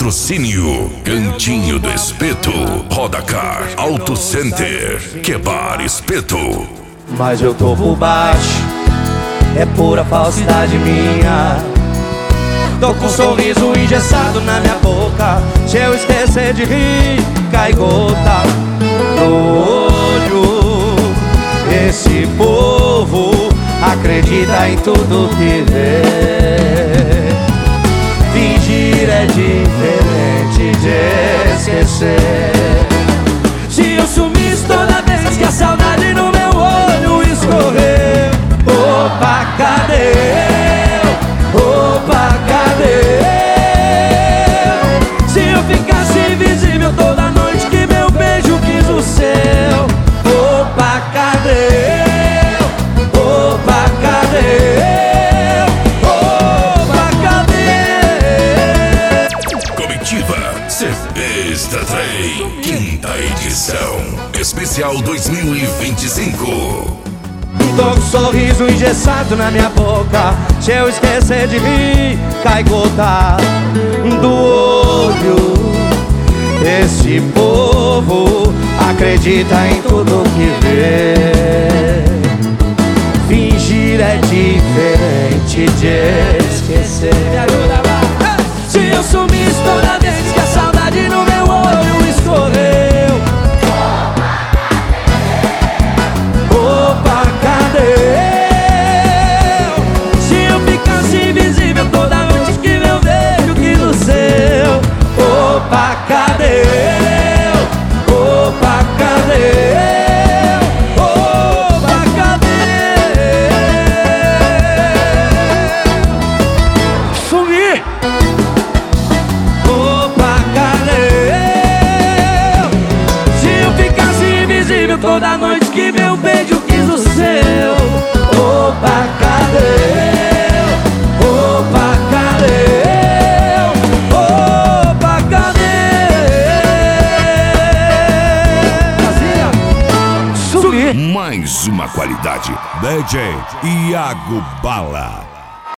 Patrocínio Cantinho do Espeto, Rodacar, Auto Center, Quebar Espeto. Mas eu tô por baixo, é pura falsidade minha. Tô com um sorriso engessado na minha boca. Se eu esquecer de rir, cai gota no olho. Esse povo acredita em tudo que vê. Fingir é diferente de esquecer. Se eu sumisse toda vez que a saudade no meu olho escorreu, opa, cadê eu? Opa, cadê eu? Se eu ficasse invisível toda noite que meu beijo quis o seu, opa, cadê eu? Opa, cadê eu? Opa, cadê? Comitiva Cerveja Trem, quinta edição, especial 2025. Tô com um sorriso engessado na minha boca. Se eu esquecer de rir, cai gota do olho. Esse povo acredita em tudo que vê. Fingir é diferente de esquecer. Me ajuda, vai. Se eu sumisse toda vez que a saudade no meu olho escorreu, opa, cadê eu? Se eu ficasse invisível toda noite que meu beijo quis o seu, opa, cadê eu? Opa, cadê eu? Opa, cadê? Sumi! Opa, cadê eu? Se eu ficasse invisível toda noite que meu beijo quis o seu, opa, cadê eu? Opa, cadê eu? Opa, cadê? Brasília, sumi! Mais uma qualidade. DJ Iago Bala.